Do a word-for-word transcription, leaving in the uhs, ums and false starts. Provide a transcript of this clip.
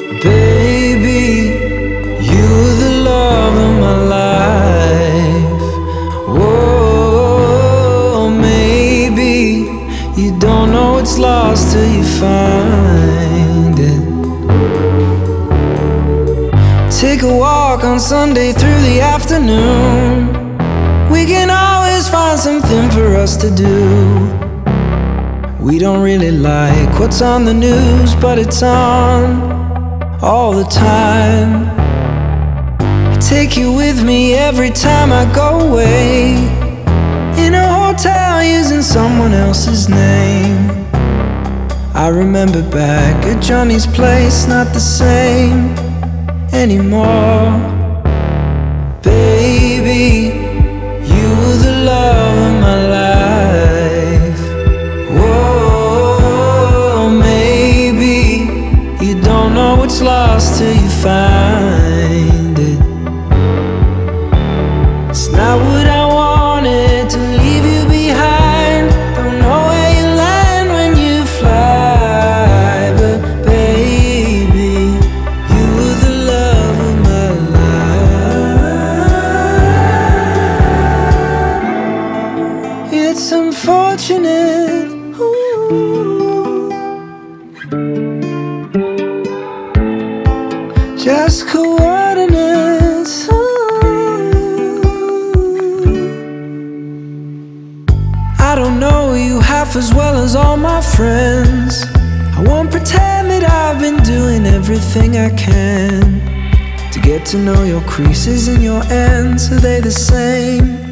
Baby, you're the love of my life. Whoa, maybe you don't know it's lost till you find it. Take a walk on Sunday through the afternoon. We can always find something for us to do. We don't really like what's on the news, but it's on all the time. I take you with me every time I go away, in a hotel using someone else's name. I remember back at Johnny's place, not the same anymore. Baby, you were the love of my life. Whoa, maybe you don't know it's lost till you find it. It's not what I wanted to leave you behind. Don't know where you land when you fly, but baby, you were the love of my life. It's unfortunate, ooh, just coordinates. Ooh. I don't know you half as well as all my friends. I won't pretend that I've been doing everything I can to get to know your creases and your ends. Are they the same?